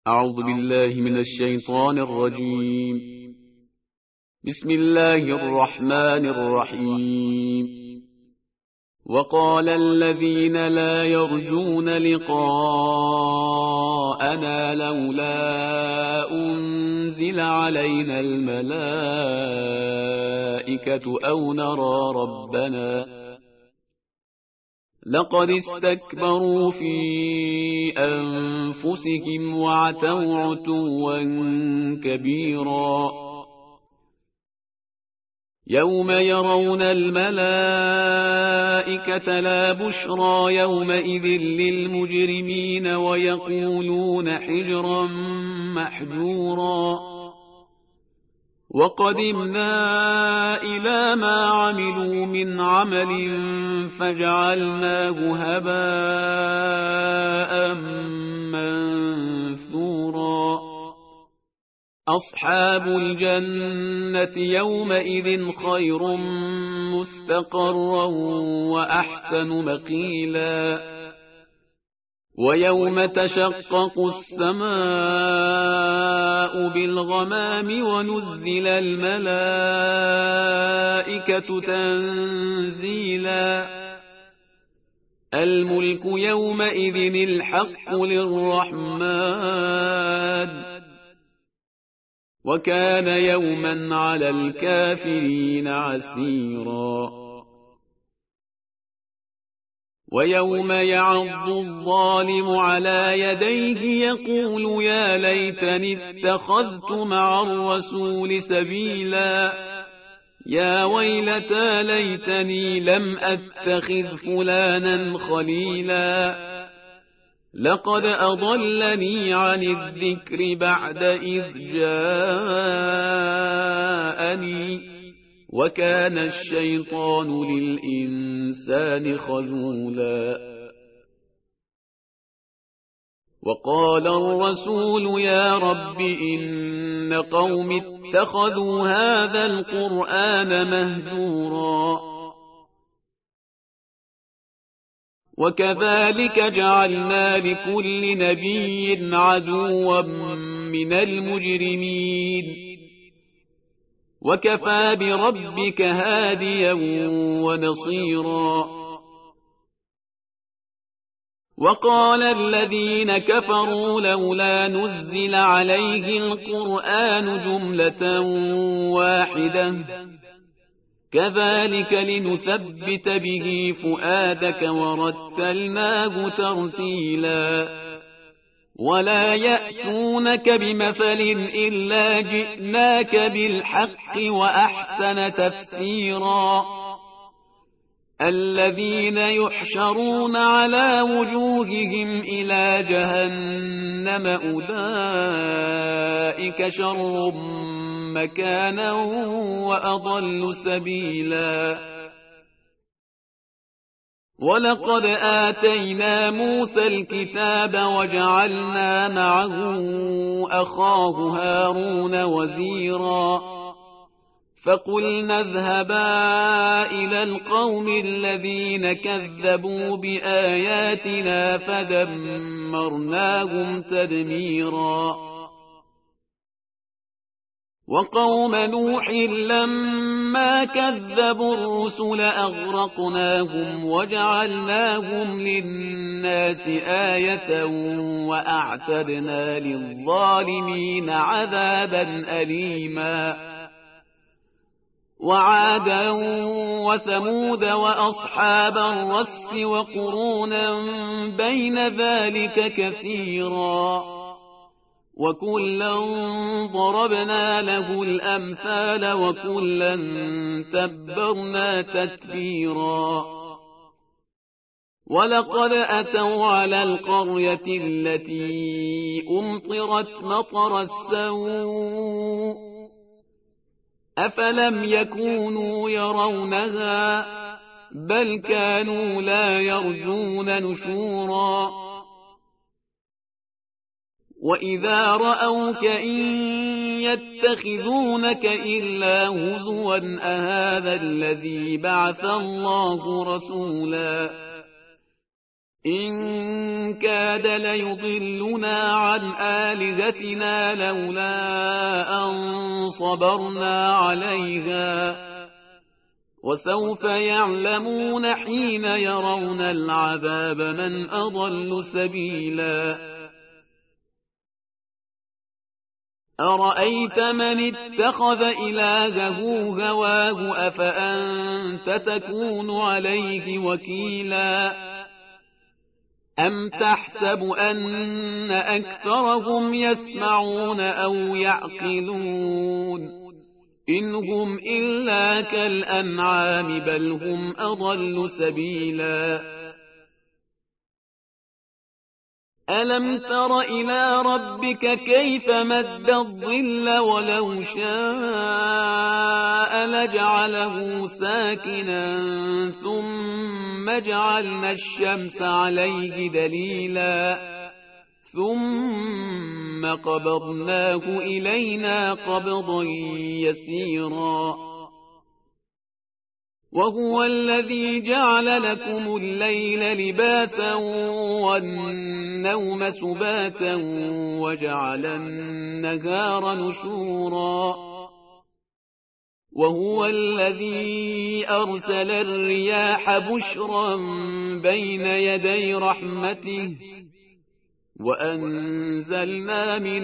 أعوذ بالله من الشيطان الرجيم. بسم الله الرحمن الرحيم. وقال الذين لا يرجون لقاءنا لولا أنزل علينا الملائكة أو نرى ربنا لقد استكبروا في أنفسهم وعتوا عتوا كبيرا يوم يرون الملائكة لا بشرى يومئذ للمجرمين ويقولون حجرا محجورا وقدمنا إلى ما عملوا من عمل فجعلناه هباء منثورا أصحاب الجنة يومئذ خير مستقرا وأحسن مقيلا ويوم تشقق السماء بالغمام ونزل الملائكة تنزيلا الملك يومئذ الحق للرحمن وكان يوما على الكافرين عسيرا ويوم يعض الظالم على يديه يقول يا ليتني اتخذت مع الرسول سبيلا يا ويلتى ليتني لم أتخذ فلانا خليلا لقد أضلني عن الذكر بعد إذ جاءني وكان الشيطان للإنسان خذولا وقال الرسول يا رب إن قوم اتخذوا هذا القرآن مهجورا وكذلك جعلنا لكل نبي عدوا من المجرمين وكفى بربك هاديا ونصيرا وقال الذين كفروا لولا نزل عليه القرآن جملة واحدة كذلك لنثبت به فؤادك ورتلناه ترتيلا ولا يأتونك بمثل إلا جئناك بالحق وأحسن تفسيرا الذين يحشرون على وجوههم إلى جهنم أولئك شر مكانا وأضل سبيلا ولقد آتينا موسى الكتاب وجعلنا معه أخاه هارون وزيرا فقلنا اذهبا إلى القوم الذين كذبوا بآياتنا فدمرناهم تدميرا وقوم نوح لما كذبوا الرسل أغرقناهم وجعلناهم للناس آية وأعتدنا للظالمين عذابا أليما وعادا وثمود وأصحاب الرس وقرونا بين ذلك كثيرا وكلا ضربنا له الأمثال وكلا تبرنا تتبيرا ولقد أتوا على القرية التي أمطرت مطر السوء أفلم يكونوا يرونها بل كانوا لا يرجون نشورا وإذا رأوك إن يتخذونك إلا هزوا أهذا الذي بعث الله رسولا إن كاد ليضلنا عن آلهتنا لولا أن صبرنا عليها وسوف يعلمون حين يرون العذاب من أضل سبيلا أرأيت من اتخذ إلهه هواه أفأنت تكون عليه وكيلا أم تحسب أن أكثرهم يسمعون أو يعقلون إن هم إلا كالأنعام بل هم أضل سبيلا ألم تر إلى ربك كيف مد الظل ولو شاء لجعله ساكنا ثم جعلنا الشمس عليه دليلا ثم قبضناه إلينا قبضا يسيرا وهو الذي جعل لكم الليل لباسا والنوم سباتا وجعل النهار نشورا وهو الذي أرسل الرياح بشرا بين يدي رحمته وأنزلنا من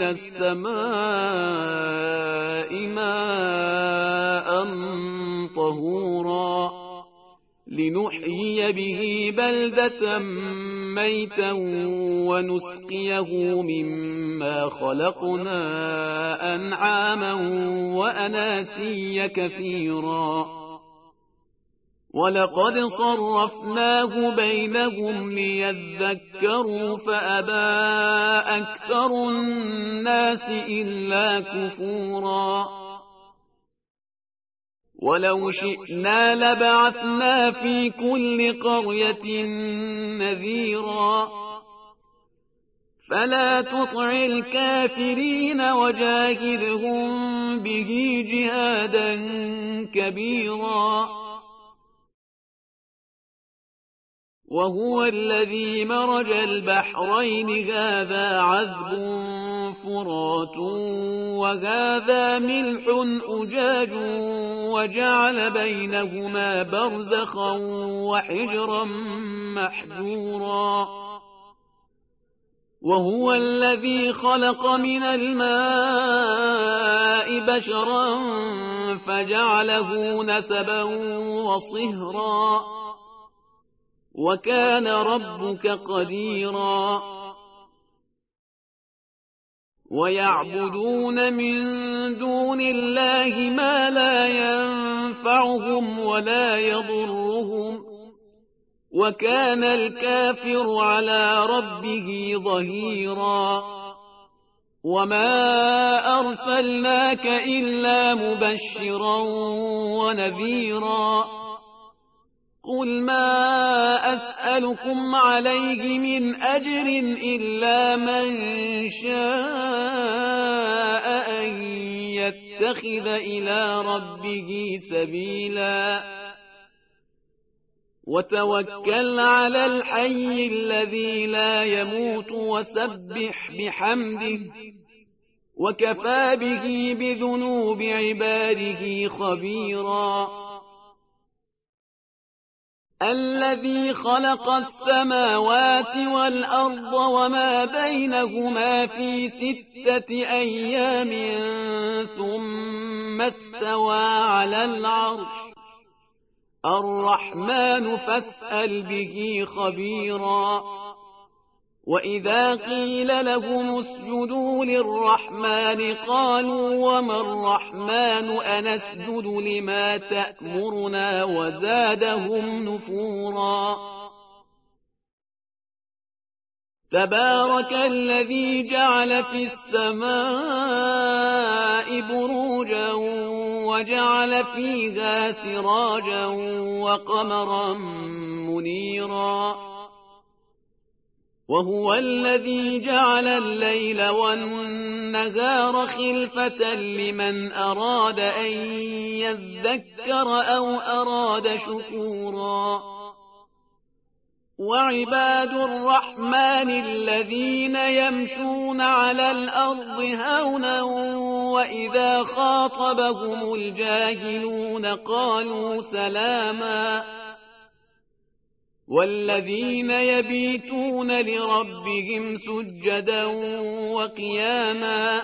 السماء ماء طهورا لنحيي به بلدة ميتا ونسقيه مما خلقنا أنعاما وأناسيا كثيرا ولقد صرفناه بينهم ليذكروا فأبى أكثر الناس إلا كفورا ولو شئنا لبعثنا في كل قرية نذيرا فلا تطع الكافرين وجاهدهم به جهادا كبيرا وهو الذي مرج البحرين هذا عذب فرات وهذا ملح أجاج وجعل بينهما برزخا وحجرا محجورا وهو الذي خلق من الماء بشرا فجعله نسبا وصهرا وكان ربك قديرا ويعبدون من دون الله ما لا ينفعهم ولا يضرهم وكان الكافر على ربه ظهيرا وما أرسلناك إلا مبشرا ونذيرا قل ما أسألكم عليه من أجر إلا من شاء أن يتخذ إلى ربه سبيلا وتوكل على الحي الذي لا يموت وسبح بحمده وكفى به بذنوب عباده خبيرا الذي خلق السماوات والأرض وما بينهما في 6 أيام ثم استوى على العرش الرحمن فاسأل به خبيرا وإذا قيل لهم اسجدوا للرحمن قالوا وما الرحمن أنسجد لما تأمرنا وزادهم نفورا تبارك الذي جعل في السماء بروجا وجعل فيها سراجا وقمرا منيرا وهو الذي جعل الليل والنهار خلفة لمن أراد أن يذكر أو أراد شكورا وعباد الرحمن الذين يمشون على الأرض هونا وإذا خاطبهم الجاهلون قالوا سلاما والذين يبيتون لربهم سجدا وقياما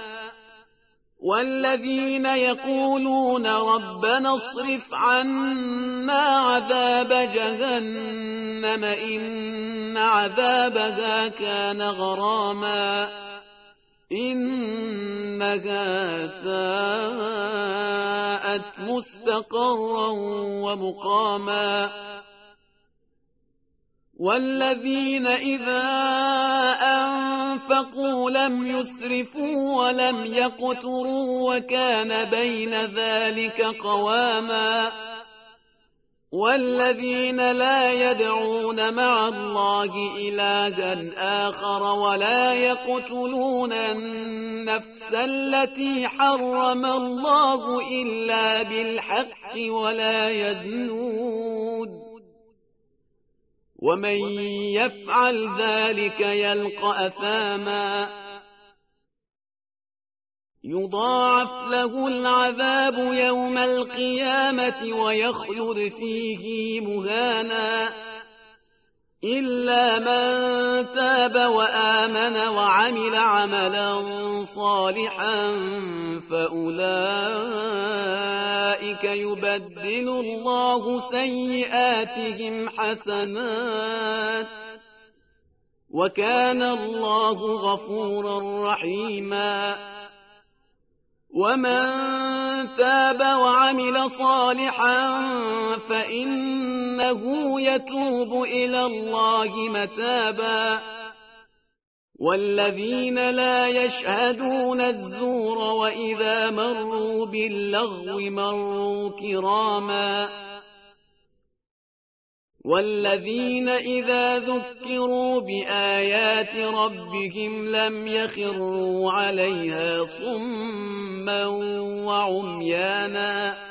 والذين يقولون ربنا اصرف عنا عذاب جهنم إن عذابها كان غراما إنها ساءت مستقرا ومقاما والذين إذا أنفقوا لم يسرفوا ولم يقتروا وكان بين ذلك قواما والذين لا يدعون مع الله إلها آخر ولا يقتلون النفس التي حرم الله إلا بالحق ولا يزنون ومن يفعل ذلك يلقى أثاما يضاعف له العذاب يوم القيامة ويخلد فيه مهانا إلا من تاب وآمن وعمل عملا صالحا فأولئك يبدل الله سيئاتهم حسنات وكان الله غفورا رحيما ومن تاب وعمل صالحا فإنه يتوب إلى الله متابا والذين لا يشهدون الزور وإذا مروا باللغو مروا كراما والذين إذا ذكروا بآيات ربهم لم يخروا عليها صما وعميانا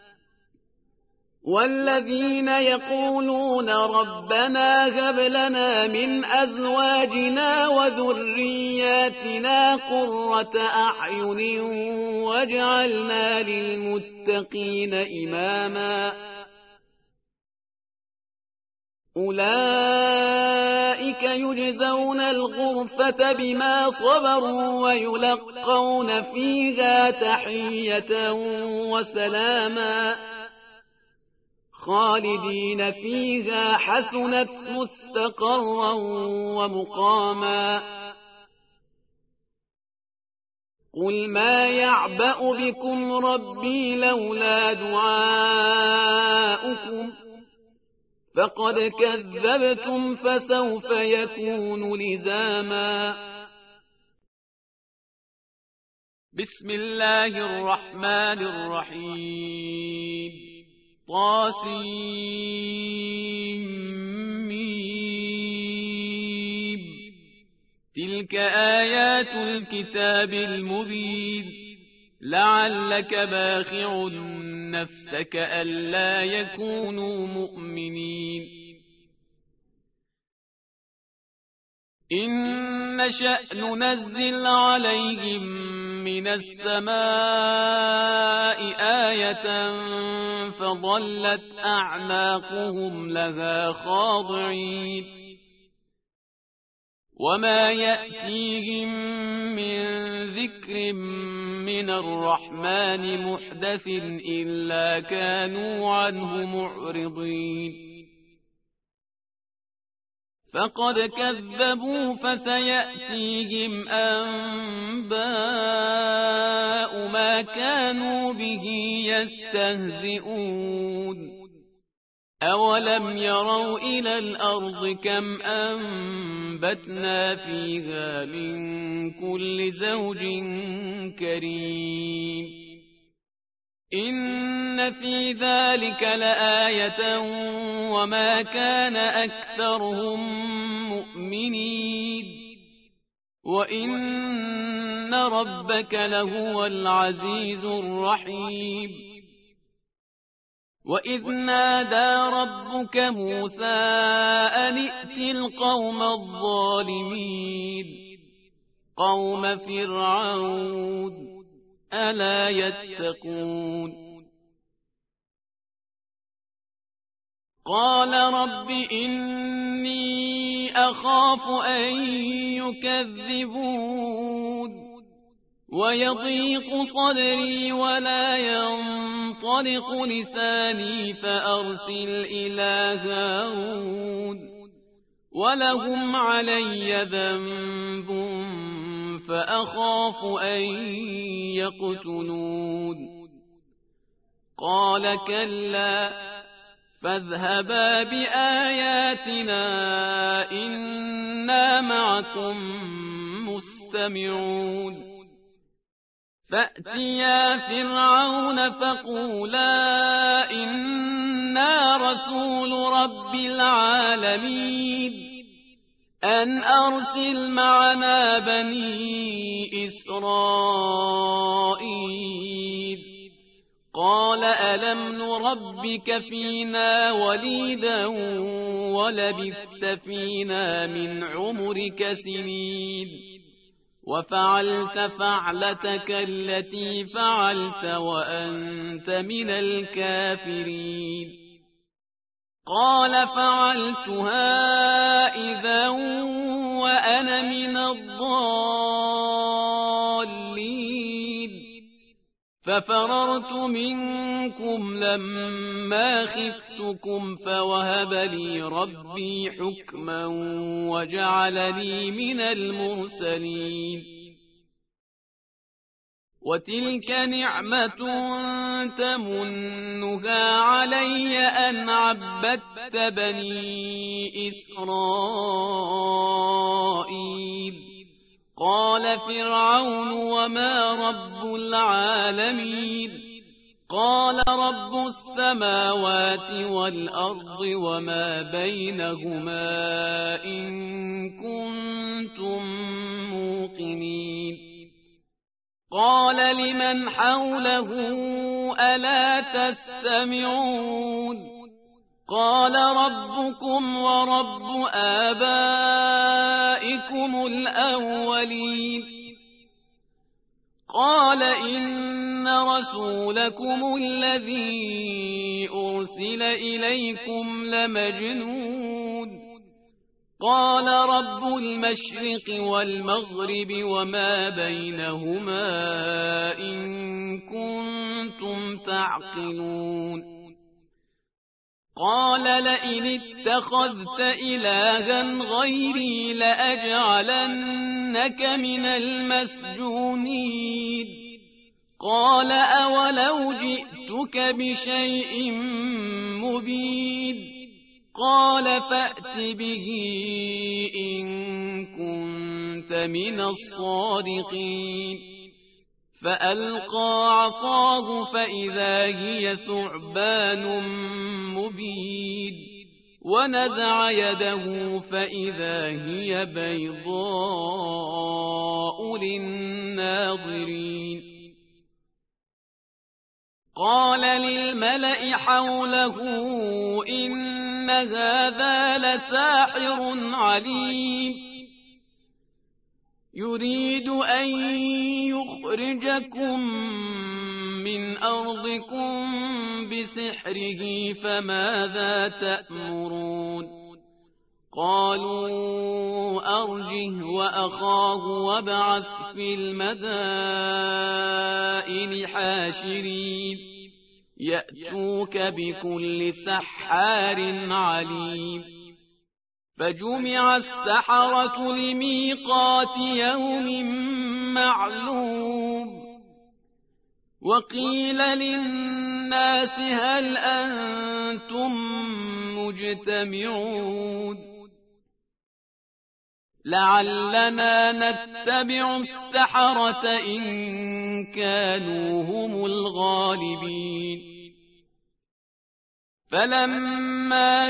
والذين يقولون ربنا هب لنا من أزواجنا وذرياتنا قرة أعين واجعلنا للمتقين إماما أولئك يجزون الغرفة بما صبروا ويلقون فيها تحية وسلاما خالدين فيها حسنت مستقرا ومقاما قل ما يعبأ بكم ربي لولا دعاؤكم فقد كذبتم فسوف يكون لزاما بسم الله الرحمن الرحيم طاسيم تلك آيات الكتاب المبين لعلك باخع نفسك ألا يكونوا مؤمنين إن نشأ ننزل عليهم من السماء آية فظلت أعناقهم لها خاضعين وما يأتيهم من ذكر من الرحمن محدث إلا كانوا عنه معرضين فقد كذبوا فسيأتيهم أنباء ما كانوا به يستهزئون أولم يروا إلى الأرض كم أنبتنا فيها من كل زوج كريم إن في ذلك لآية وما كان أكثرهم مؤمنين وإن ربك لهو العزيز الرحيم وإذ نادى ربك موسى أن ائت القوم الظالمين قوم فرعون ألا يتقون قال رب إني أخاف أن يكذبون ويضيق صدري ولا ينطلق لساني فأرسل إلى هارون ولهم علي ذنب فأخاف أن يقتلون قال كلا فاذهبا بآياتنا إنا معكم مستمعون فأتيا فرعون فقولا إنا رسول رب العالمين أن أرسل معنا بني إسرائيل قال ألم نربك فينا وليدا ولبثت فينا من عمرك سنين وفعلت فعلتك التي فعلت وأنت من الكافرين قال فعلتها إذا وأنا من الضالين ففررت منكم لما خفتكم فوهب لي ربي حكما وجعلني من المرسلين وتلك نعمة تمنها علي أن عبدت بني إسرائيل قال فرعون وما رب العالمين قال رب السماوات والأرض وما بينهما إن كنتم موقنين قال لمن حوله ألا تستمعون قال ربكم ورب آبائكم الأولين قال إن رسولكم الذي أرسل إليكم لمجنون قال رب المشرق والمغرب وما بينهما إن كنتم تعقلون قال لئن اتخذت إلها غيري لأجعلنك من المسجونين قال أولو جئتك بشيء مبين قال فأت به إن كنت من الصادقين فألقى عصاه فإذا هي ثعبان مبين ونزع يده فإذا هي بيضاء للناظرين قال للملأ حوله إن هذا لساحر عليم يريد أن يخرجكم من أرضكم بسحره فماذا تأمرون قالوا أرجه وأخاه وابعث في المدائن حاشرين يأتوك بكل سحار عليم فجمع السحرة لميقات يوم معلوم وقيل للناس هل أنتم مجتمعون لعلنا نتبع السحرة إن كانوا هم الغالبين فلما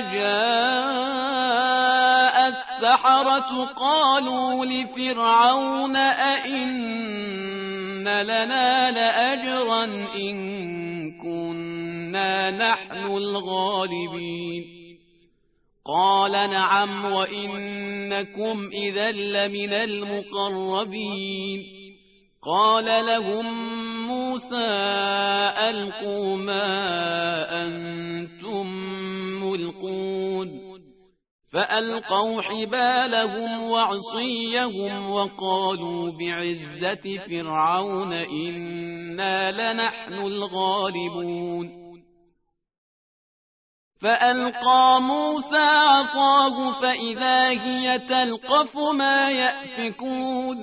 جاء السحرة قالوا لفرعون أئن لنا لأجرا إن كنا إنا نحن الغالبين قال نعم وإنكم إذا لمن المقربين قال لهم موسى ألقوا ما أنتم ملقون فألقوا حبالهم وعصيهم وقالوا بعزة فرعون إنا لنحن الغالبون فألقى موسى عصاه فإذا هي تلقف ما يأفكون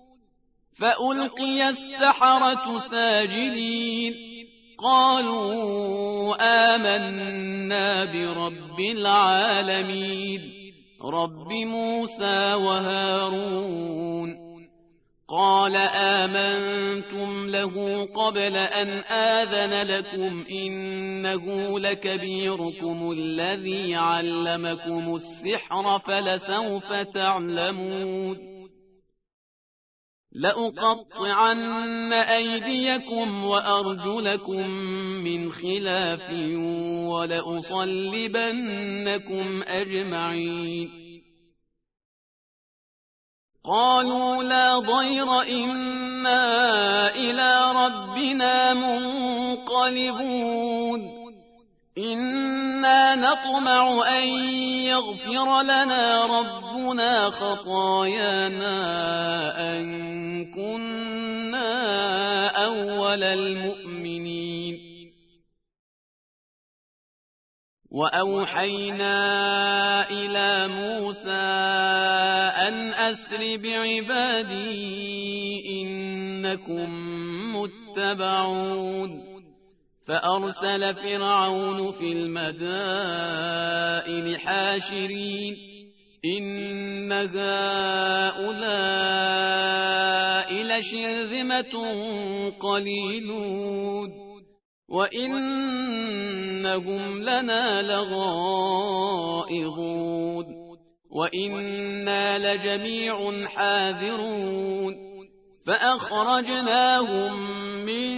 فألقي السحرة ساجدين قالوا آمنا برب العالمين رب موسى وهارون قال آمنتم له قبل أن آذن لكم إنه لكبيركم الذي علمكم السحر فلسوف تعلمون لأقطعن أيديكم وأرجلكم من خلاف ولأصلبنكم أجمعين قالوا لا ضير إنا إلى ربنا منقلبون إنا نطمع أن يغفر لنا ربنا خطايانا أن كنا أول المؤمنين وأوحينا إلى موسى أن أسر بعبادي إنكم متبعون فأرسل فرعون في المدائن حاشرين إن هؤلاء لشرذمة قليلون وإنهم لنا لغائظون وإنا لجميع حاذرون فأخرجناهم من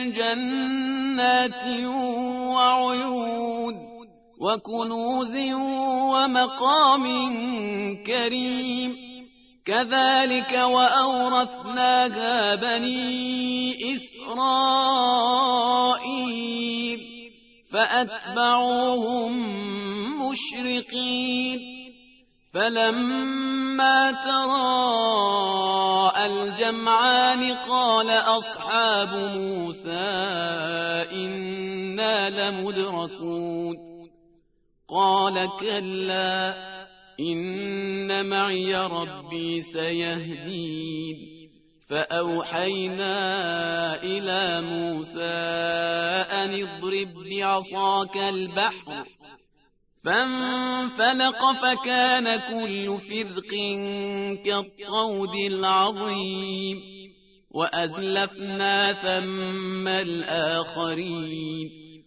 جنات وعيون وكنوز ومقام كريم كذلك وأورثناها بني إسرائيل فأتبعوهم مشرقين فلما تراءى الجمعان قال أصحاب موسى إنا لمدركون قال كلا إن معي ربي سيهدين فأوحينا إلى موسى أن اضرب بعصاك البحر فانفلق فكان كل فرق كالطود العظيم وأزلفنا ثم الآخرين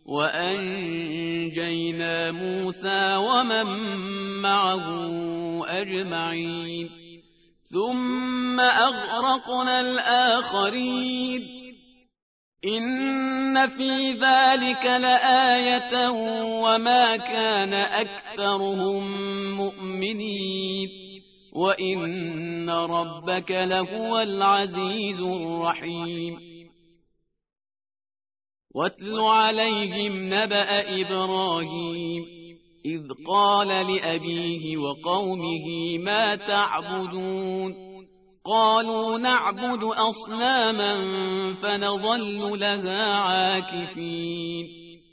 وأنجينا موسى ومن معه أجمعين ثم أغرقنا الآخرين إن في ذلك لآية وما كان أكثرهم مؤمنين وإن ربك لهو العزيز الرحيم واتل عليهم نبأ إبراهيم إذ قال لأبيه وقومه ما تعبدون قالوا نعبد أصناما فنظل لها عاكفين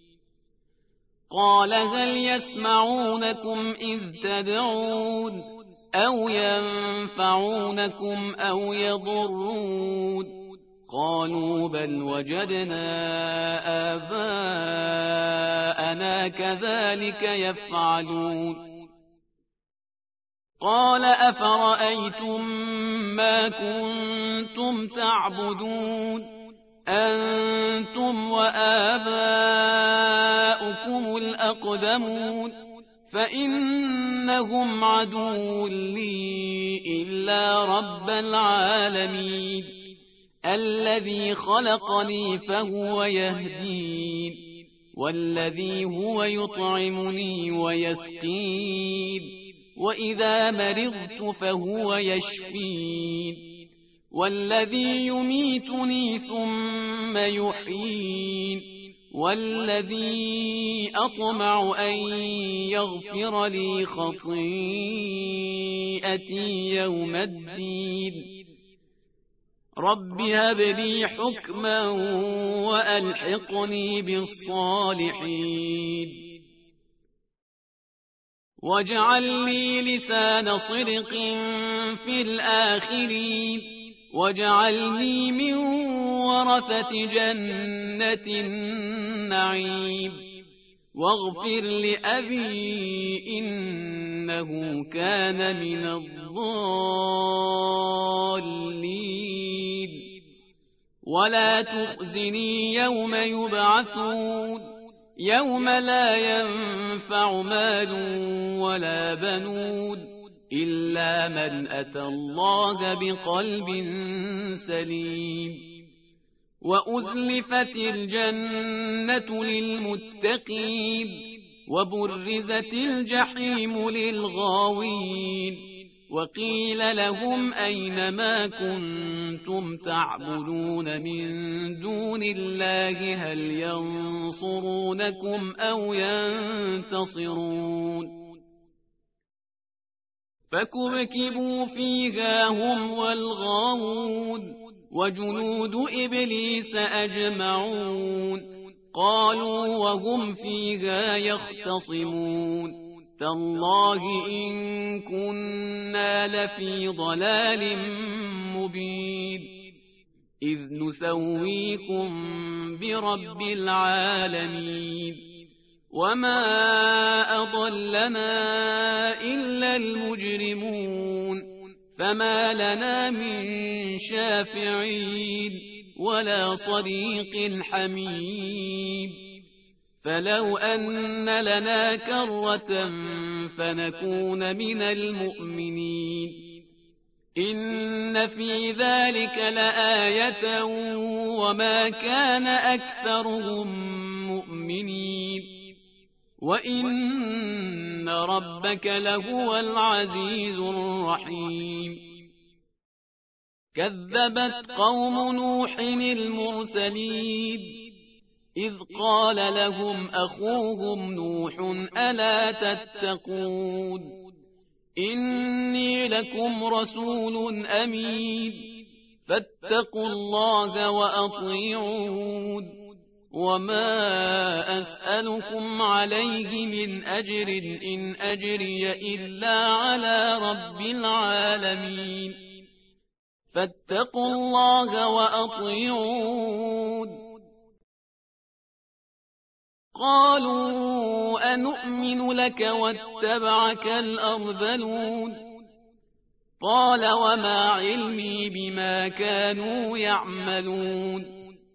قال هل يسمعونكم إذ تدعون أو ينفعونكم أو يضرون قالوا بل وجدنا آباءنا كذلك يفعلون قال أفرأيتم ما كنتم تعبدون أنتم وآباؤكم الأقدمون فإنهم عدو لي إلا رب العالمين الذي خلقني فهو يهدين والذي هو يطعمني ويسقين وإذا مرضت فهو يشفين والذي يميتني ثم يحيين والذي أطمع أن يغفر لي خطيئتي يوم الدين رب هب لي حكما وألحقني بالصالحين واجعل لي لسان صدق في الآخرين واجعلني من ورثة جنة النعيم واغفر لأبي إنه كان من الضالين ولا تخزني يوم يبعثون يوم لا ينفع مال ولا بنون إلا من أتى الله بقلب سليم وأزلفت الجنة للمتقين وبرزت الجحيم للغاوين وقيل لهم أين ما كنتم تعبدون من دون الله هل ينصرونكم أو ينتصرون فكبكبوا فيها هم والغاوون وجنود إبليس أجمعون قالوا وهم فيها يختصمون تالله إن كنا لفي ضلال مبين إذ نسويكم برب العالمين وما أضلنا إلا المجرمون فما لنا من شافعين ولا صديق حميم فلو أن لنا كرة فنكون من المؤمنين إن في ذلك لآية وما كان أكثرهم مؤمنين وإن ربك لهو العزيز الرحيم كذبت قوم نوح المرسلين إذ قال لهم أخوهم نوح ألا تتقون إني لكم رسول أمين فاتقوا الله وأطيعون وما أسألكم عليه من أجر إن أجري إلا على رب العالمين فاتقوا الله وأطيعون قالوا أنؤمن لك واتبعك الأرذلون قال وما علمي بما كانوا يعملون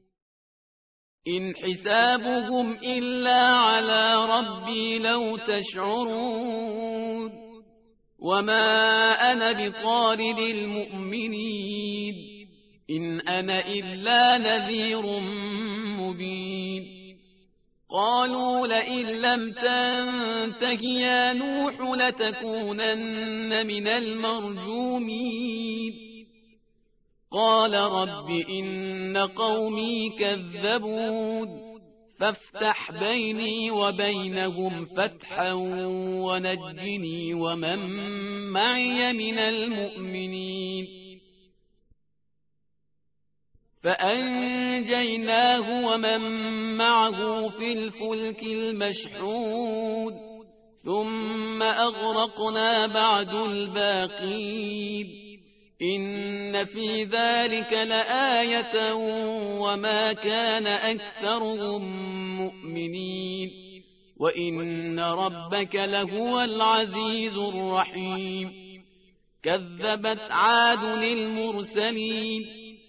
إن حسابهم إلا على ربي لو تشعرون وما أنا بطارد المؤمنين إن أنا إلا نذير مبين قالوا لئن لم تنته يا نوح لتكونن من المرجومين قال رب إن قومي كذبون فافتح بيني وبينهم فتحا ونجني ومن معي من المؤمنين فأنجيناه ومن معه في الفلك المشحون ثم أغرقنا بعد الباقين إن في ذلك لآية وما كان أكثرهم مؤمنين وإن ربك لهو العزيز الرحيم كذبت عاد المرسلين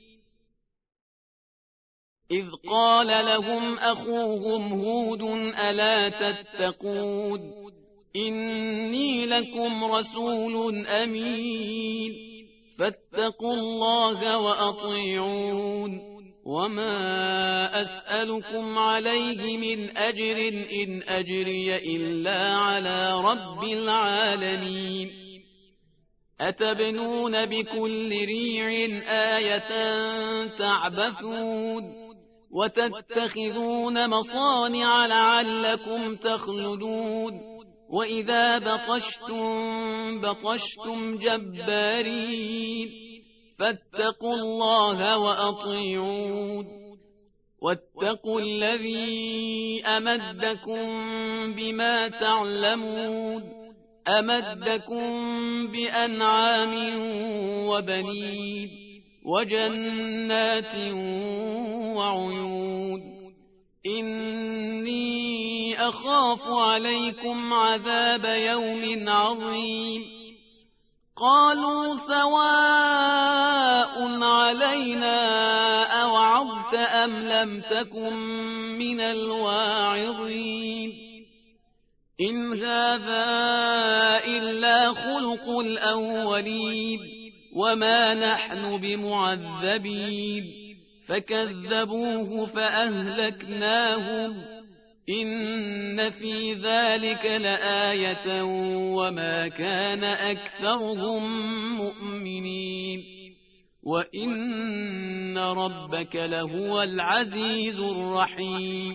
إذ قال لهم أخوهم هود ألا تتقون إني لكم رسول أمين فاتقوا الله وأطيعون وما أسألكم عليه من أجر إن أجري إلا على رب العالمين أتبنون بكل ريع آية تعبثون وتتخذون مصانع لعلكم تخلدون وإذا بطشتم جبارين فاتقوا الله وأطيعون واتقوا الذي أمدكم بما تعلمون أمدكم بأنعام وبنين وجنات وعيون إني أخاف عليكم عذاب يوم عظيم قالوا سواء علينا أوعظت أم لم تكن من الواعظين إن هذا إلا خلق الأولين وما نحن بمعذبين فكذبوه فأهلكناهم إن في ذلك لآية وما كان أكثرهم مؤمنين وإن ربك لهو العزيز الرحيم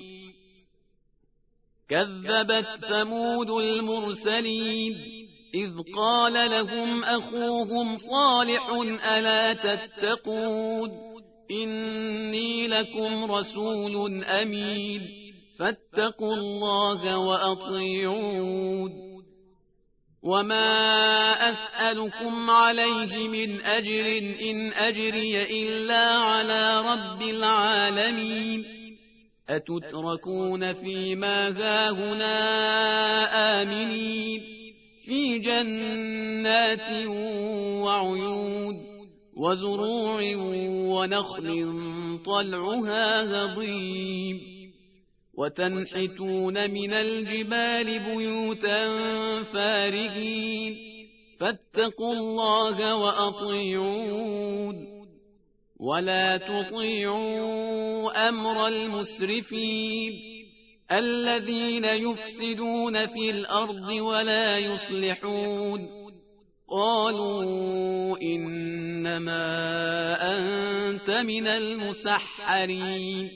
كذبت ثمود المرسلين إذ قال لهم أخوهم صالح ألا تتقون إني لكم رسول أمين فاتقوا الله وأطيعون وما أسألكم عليه من أجر إن أجري إلا على رب العالمين أتتركون فيما هاهنا آمنين في جنات وعيون وزروع ونخل طلعها هضيم وتنحتون من الجبال بيوتا فارهين فاتقوا الله وأطيعون ولا تطيعوا أمر المسرفين الذين يفسدون في الأرض ولا يصلحون قالوا إنما أنت من المسحرين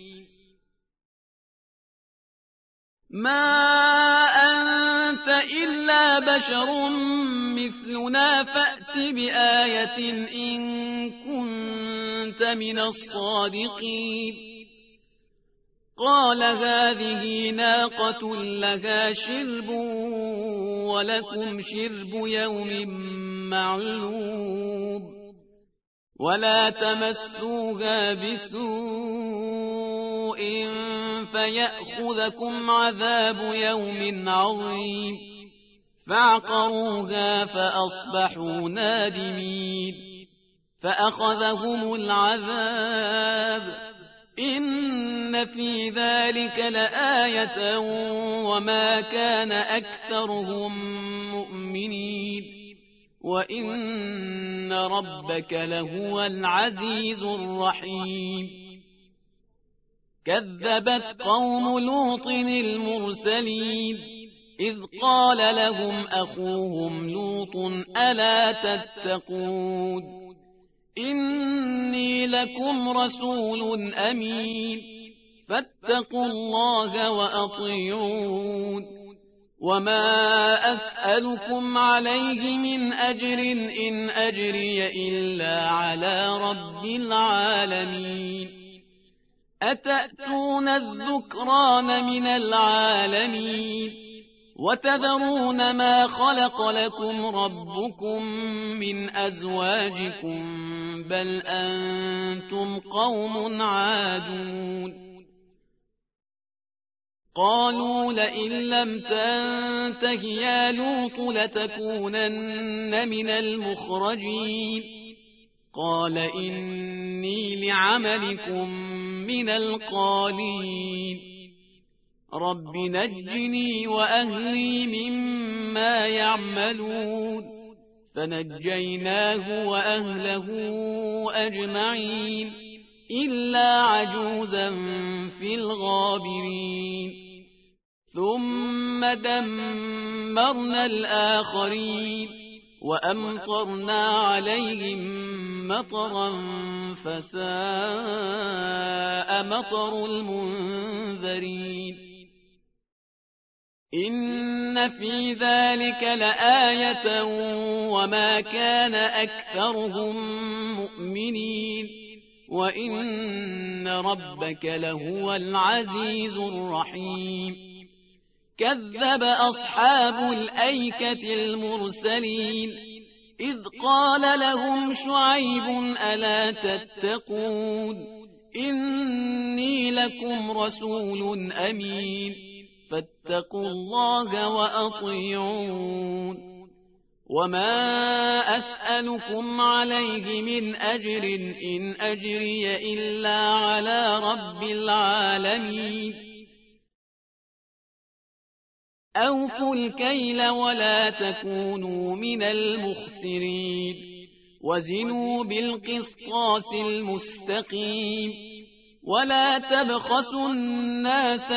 ما أنت إلا بشر مثلنا فأت بآية إن كنت من الصادقين قال هذه ناقة لها شرب ولكم شرب يوم معلوم ولا تمسوها بسوء فيأخذكم عذاب يوم عظيم فعقروها فأصبحوا نادمين فأخذهم العذاب إن في ذلك لآية وما كان أكثرهم مؤمنين وإن ربك لهو العزيز الرحيم كذبت قوم لوط المرسلين إذ قال لهم أخوهم لوط ألا تتقون إني لكم رسول أمين فاتقوا الله وأطيعون وما أسألكم عليه من أجر إن أجري إلا على رب العالمين أتأتون الذكران من العالمين وتذرون ما خلق لكم ربكم من أزواجكم بل أنتم قوم عادون قالوا لئن لم تنته يا لوط لتكونن من المخرجين قال إني لعملكم من القالين رب نجني وأهلي مما يعملون فنجيناه وأهله أجمعين إلا عجوزا في الغابرين ثم دمرنا الآخرين وأمطرنا عليهم مطرا فساء مطر المنذرين إن في ذلك لآية وما كان أكثرهم مؤمنين وإن ربك لهو العزيز الرحيم كذب أصحاب الأيكة المرسلين إذ قال لهم شعيب ألا تتقون إني لكم رسول أمين فاتقوا الله وأطيعون وما أسألكم عليه من أجر إن أجري إلا على رب العالمين أوفوا الكيل ولا تكونوا من المخسرين وزنوا بالقسطاس المستقيم ولا تبخسوا الناس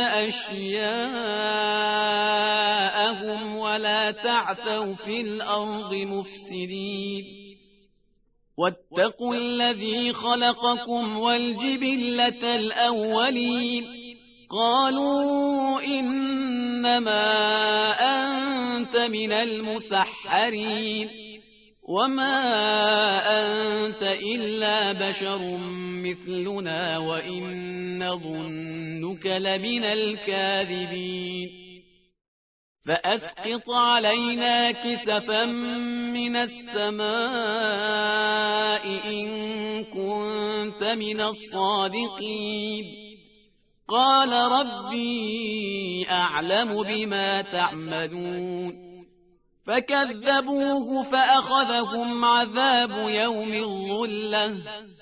أشياءهم ولا تعثوا في الأرض مفسدين واتقوا الذي خلقكم والجبلة الأولين قالوا إنما أنت من المسحرين وما أنت إلا بشر مثلنا وإن نظنك لمن الكاذبين فأسقط علينا كسفا من السماء إن كنت من الصادقين قال ربي أعلم بما تعملون فكذبوه فأخذهم عذاب يوم الظلة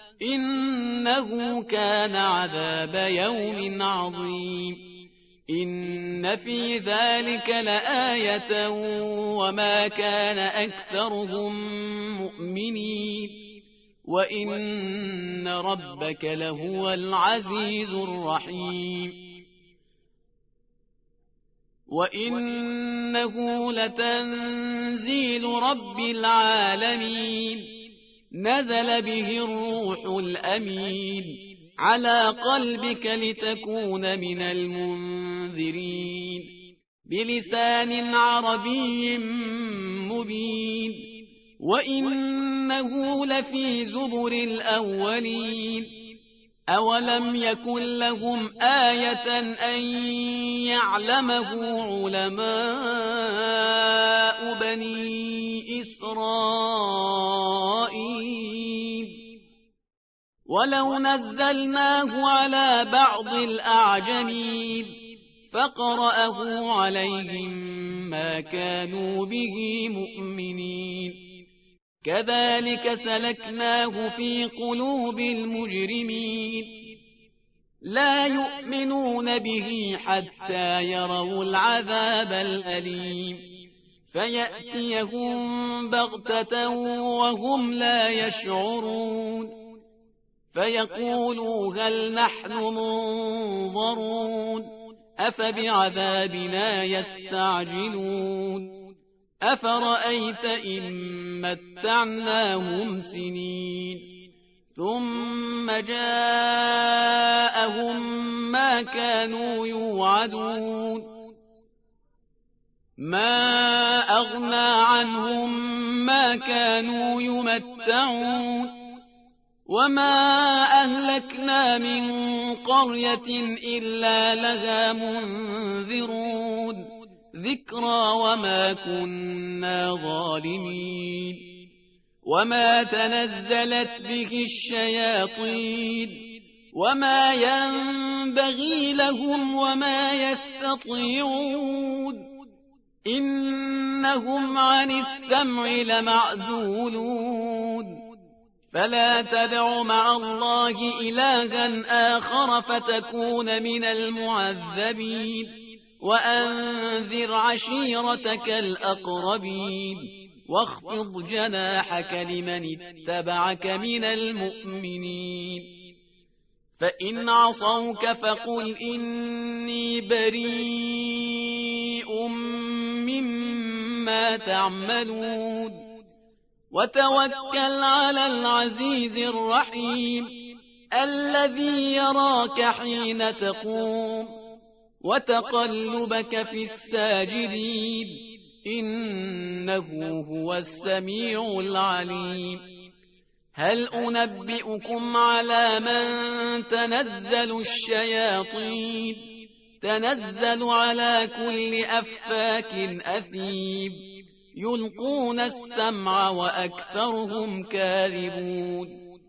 إنه كان عذاب يوم عظيم إن في ذلك لآية وما كان أكثرهم مؤمنين وإن ربك لهو العزيز الرحيم وإنه لتنزيل رب العالمين نزل به الروح الأمين على قلبك لتكون من المنذرين بلسان عربي مبين وإنه لفي زبر الأولين أولم يكن لهم آية أن يعلمه علماء بني إسرائيل ولو نزلناه على بعض الأعجمين فقرأه عليهم ما كانوا به مؤمنين كذلك سلكناه في قلوب المجرمين لا يؤمنون به حتى يروا العذاب الأليم فيأتيهم بغتة وهم لا يشعرون فيقولوا هل نحن منظرون أفبعذابنا يستعجلون أفرأيت إن متعناهم سنين ثم جاءهم ما كانوا يوعدون ما أغنى عنهم ما كانوا يمتعون وما أهلكنا من قرية إلا لها منذرون ذكرى وما كنا ظالمين وما تنزلت به الشياطين وما ينبغي لهم وما يستطيعون إنهم عن السمع لمعزولون فلا تدع مع الله إلها آخر فتكون من المعذبين وأنذر عشيرتك الأقربين واخفض جناحك لمن اتبعك من المؤمنين فإن عصوك فقل إني بريء مما تعملون وتوكل على العزيز الرحيم الذي يراك حين تقوم وتقلبك في الساجدين إنه هو السميع العليم هل أنبئكم على من تنزل الشياطين تنزل على كل أفاك أثيم يلقون السمع وأكثرهم كاذبون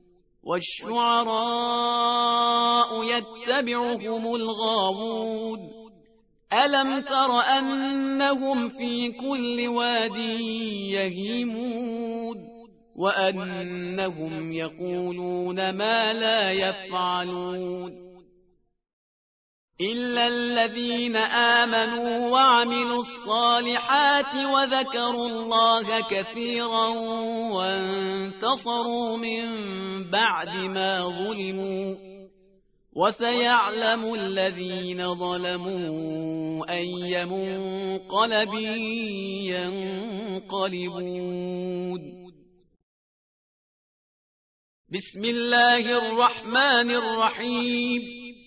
والشعراء يتبعهم الغاوون ألم تر أنهم في كل واد يهيمون وأنهم يقولون ما لا يفعلون إلا الذين آمنوا وعملوا الصالحات وذكروا الله كثيرا وانتصروا من بعد ما ظلموا وسيعلم الذين ظلموا أي منقلب ينقلبون بسم الله الرحمن الرحيم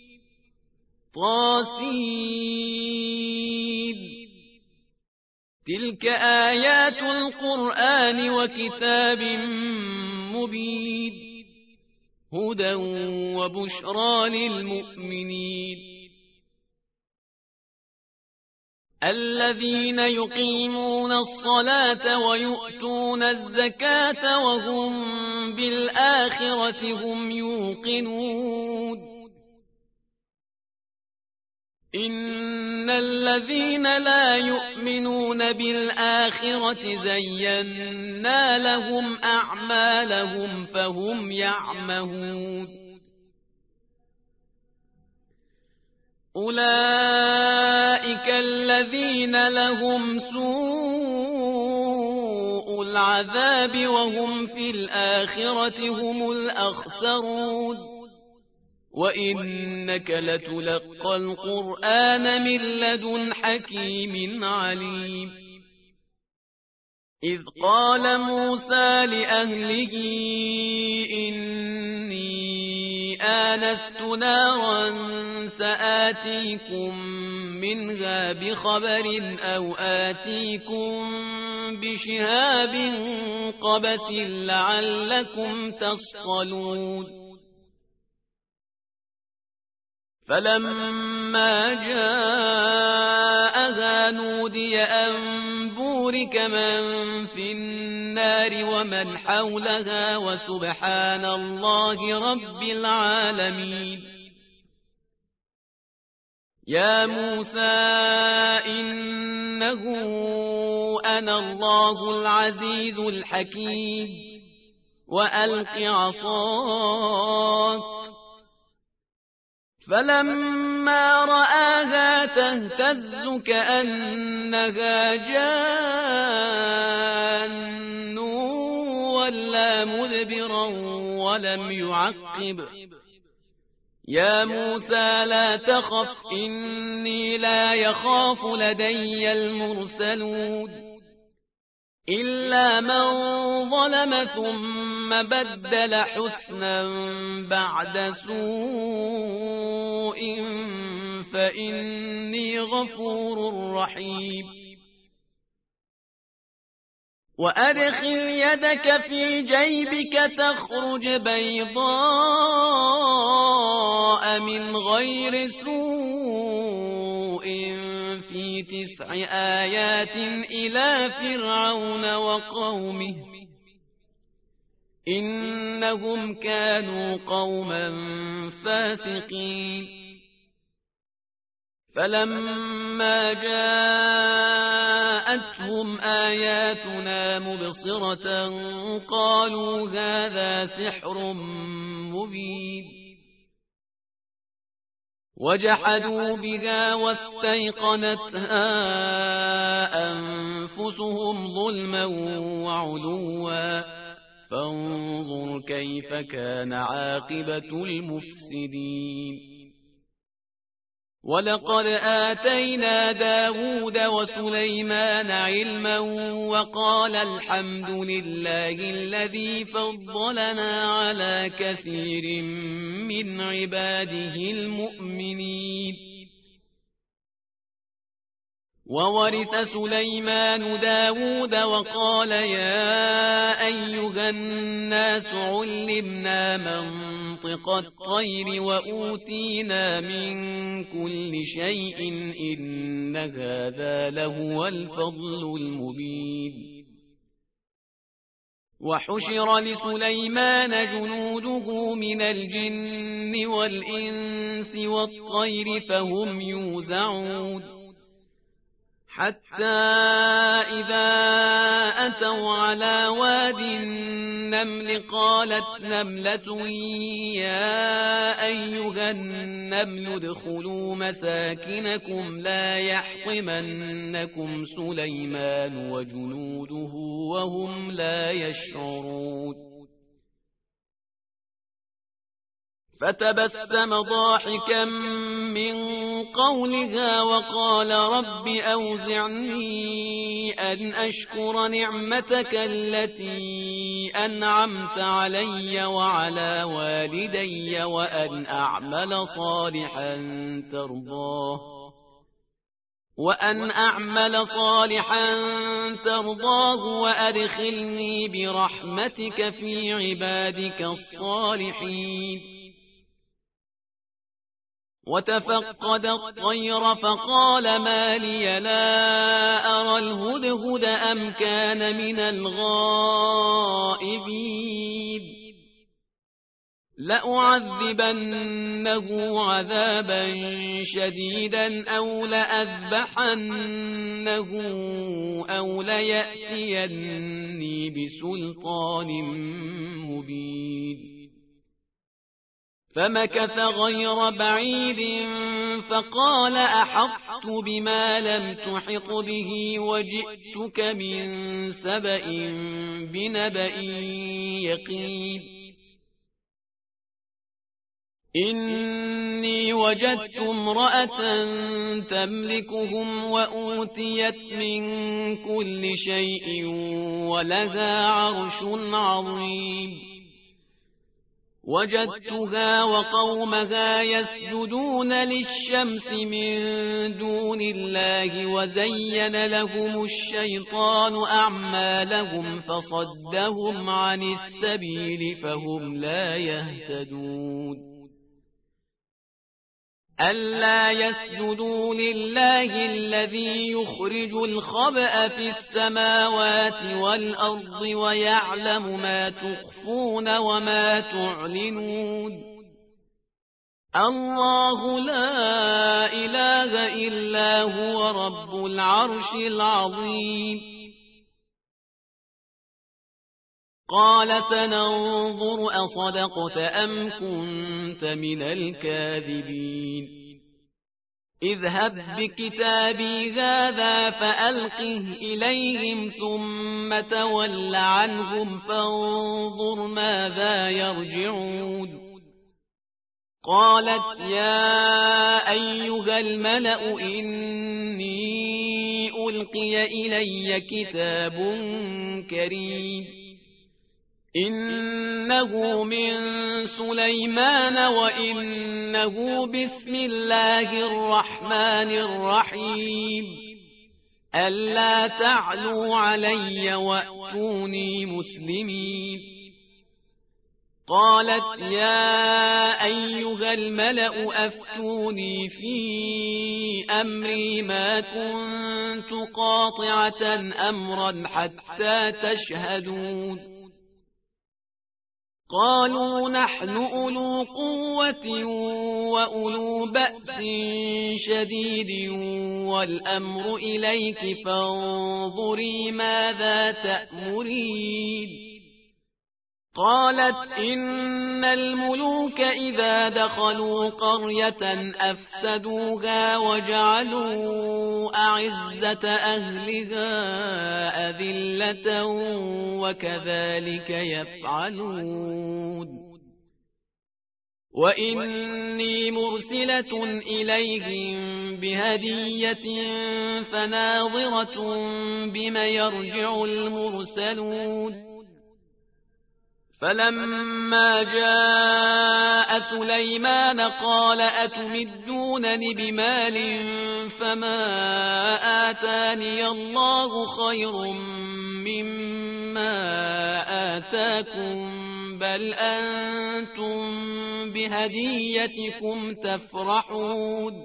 طاسين تلك آيات القرآن وكتاب مبين هدى وبشرى للمؤمنين الذين يقيمون الصلاة ويؤتون الزكاة وهم بالآخرة هم يوقنون إن الذين لا يؤمنون بالآخرة زينا لهم أعمالهم فهم يعمهون أولئك الذين لهم سوء العذاب وهم في الآخرة هم الأخسرون وإنك لتلقى القرآن من لدن حكيم عليم إذ قال موسى لأهله إني آنست نارا سآتيكم منها بخبر أو آتيكم بشهاب قبس لعلكم تصطلون فلما جاءها نودي أن بورك من في النار ومن حولها وسبحان الله رب العالمين يا موسى إنه أنا الله العزيز الحكيم وألق عصاك فلما رآها تهتز كأنها جان ولا مدبرا ولم يعقب يا موسى لا تخف إني لا يخاف لدي المرسلون إلا من ظلم ثم بدل حسنا بعد سوء فإني غفور رحيم وأدخل يدك في جيبك تخرج بيضاء من غير سوء في 9 آيات إلى فرعون وقومه إنهم كانوا قوما فاسقين فلما جاءتهم آياتنا مبصرة قالوا هذا سحر مبين وجحدوا بها واستيقنتها أنفسهم ظلما وعلوا فانظر كيف كان عاقبة المفسدين. ولقد آتينا داود وسليمان علما وقال الحمد لله الذي فضلنا على كثير من عباده المؤمنين. وورث سليمان داود وقال يا أيها الناس علمنا منطق الطير وأوتينا من كل شيء إن هذا لهو الفضل المبين. وحشر لسليمان جنوده من الجن والإنس والطير فهم يوزعون حتى إذا أتوا على واد النمل قالت نملة يا أيها النمل ادخلوا مساكنكم لا يحطمنكم سليمان وجنوده وهم لا يشعرون. فتبسم ضاحكا من قولها وقال رب أوزعني أن أشكر نعمتك التي أنعمت علي وعلى والدي وأن أعمل صالحا ترضاه وأدخلني برحمتك في عبادك الصالحين. وتفقد الطير فقال ما لي لا أرى الهدهد أم كان من الغائبين لأعذبنه عذابا شديدا أو لأذبحنه أو ليأتيني بسلطان مبين. فمكث غير بعيد فقال أحطت بما لم تحط به وجئتك من سبأ بنبأ يقين. إني وجدت امرأة تملكهم وأوتيت من كل شيء ولها عرش عظيم. وجدتها وقومها يسجدون للشمس من دون الله وزين لهم الشيطان أعمالهم فصدهم عن السبيل فهم لا يهتدون. ألا يسجدوا لله الذي يخرج الخبأ في السماوات والأرض ويعلم ما تخفون وما تعلنون. الله لا إله إلا هو رب العرش العظيم. قال سننظر أصدقت أم كنت من الكاذبين. اذهب بكتابي هذا فألقه إليهم ثم تول عنهم فانظر ماذا يرجعون. قالت يا أيها الملأ إني ألقي إلي كتاب كريم إنه من سليمان وإنه بسم الله الرحمن الرحيم ألا تعلوا علي وأتوني مسلمين. قالت يا أيها الملأ أفتوني في أمري ما كنت قاطعة أمرا حتى تشهدون. قالوا نحن أولو قوة وأولو بأس شديد والأمر إليك فانظري ماذا تأمرين. قالت إن الملوك إذا دخلوا قرية أفسدوها وجعلوا أعزة أهلها أذلة وكذلك يفعلون وإني مرسلة إليهم بهدية فناظرة بم يرجع المرسلون فلما جاء سليمان قال أتمدونني بمال فما آتاني الله خير مما آتاكم بل أنتم بهديتكم تفرحون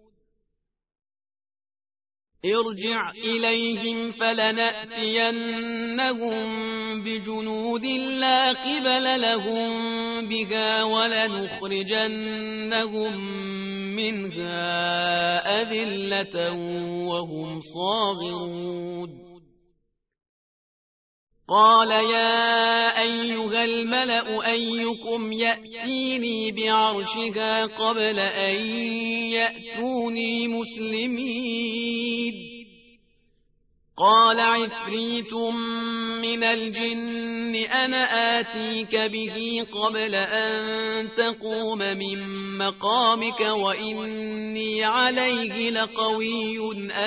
ارجع إليهم فلنأتينهم بجنود لا قبل لهم بها ولنخرجنهم منها أذلة وهم صاغرون قال يا أيها الملأ أيكم يأتيني بعرشها قبل أن يأتوني مسلمين قال عفريت من الجن أنا آتيك به قبل أن تقوم من مقامك وإني عليه لقوي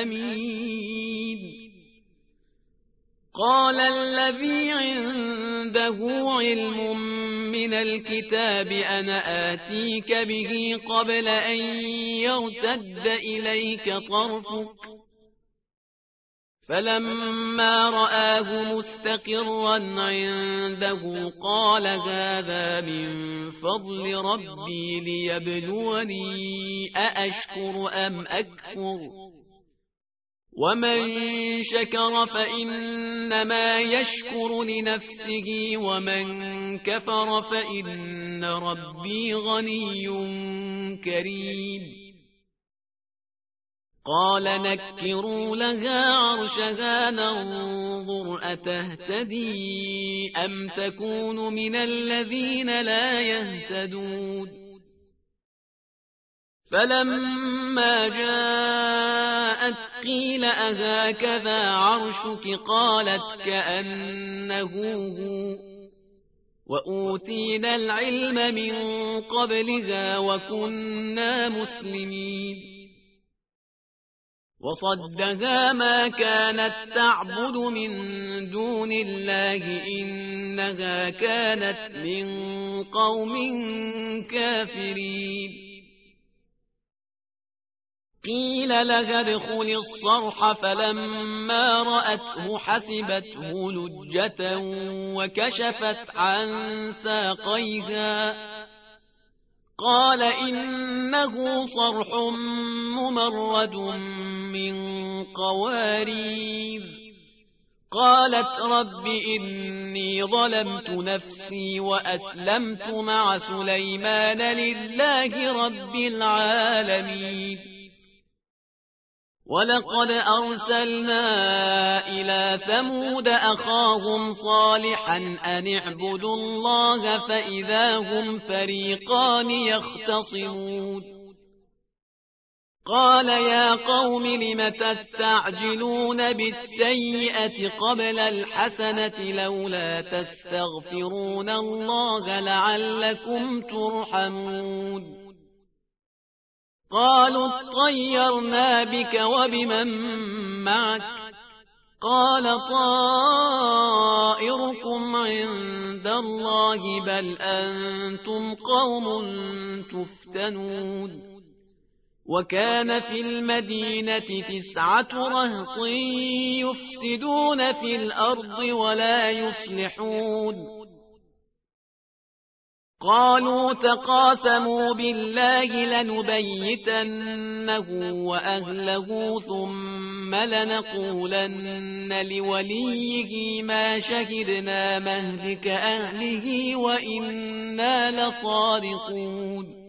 أمين قال الذي عنده علم من الكتاب أنا آتيك به قبل أن يرتد إليك طرفك فلما رآه مستقرا عنده قال هذا من فضل ربي ليبلوني أأشكر أم أكفر ومن شكر فإنما يشكر لنفسه ومن كفر فإن ربي غني كريم قال نكروا لها عرشها ننظر أتهتدي أم تكون من الذين لا يهتدون فلما جاءت قيل أهكذا عرشك قالت كأنه هو وأوتينا العلم من قبلها وكنا مسلمين وصدها ما كانت تعبد من دون الله إنها كانت من قوم كافرين قيل لها ادخل الصرح فلما رأته حسبته لجة وكشفت عن ساقيها قال إنه صرح ممرد من قوارير قالت رب إني ظلمت نفسي وأسلمت مع سليمان لله رب العالمين ولقد أرسلنا إلى ثمود أخاهم صالحا أن اعبدوا الله فإذا هم فريقان يختصمون قال يا قوم لم تستعجلون بالسيئة قبل الحسنة لولا تستغفرون الله لعلكم ترحمون قالوا اطيرنا بك وبمن معك قال طائركم عند الله بل أنتم قوم تفتنون وكان في المدينة 9 رهط يفسدون في الأرض ولا يصلحون قالوا تقاسموا بالله لنبيتنه وأهله ثم لنقولن لوليه ما شهدنا مهلك أهله وإنا لصادقون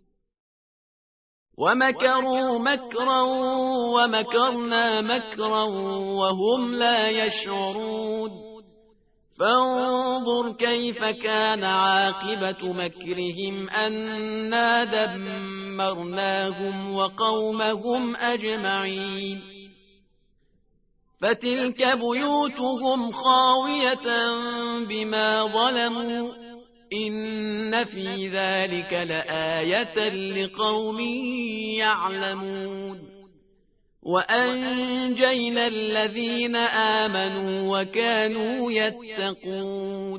ومكروا مكرا ومكرنا مكرا وهم لا يشعرون فانظر كيف كان عاقبة مكرهم أنا دمرناهم وقومهم أجمعين فتلك بيوتهم خاوية بما ظلموا إن في ذلك لآية لقوم يعلمون وأنجينا الذين آمنوا وكانوا يتقون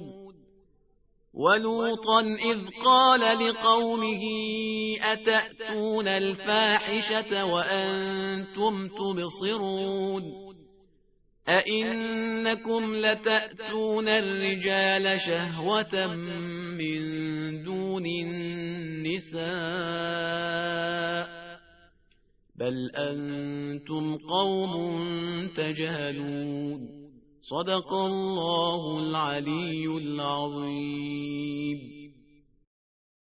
ولوطا إذ قال لقومه أتأتون الفاحشة وأنتم تبصرون أئنكم لتأتون الرجال شهوة من دون النساء بل أنتم قوم تجهلون صدق الله العلي العظيم.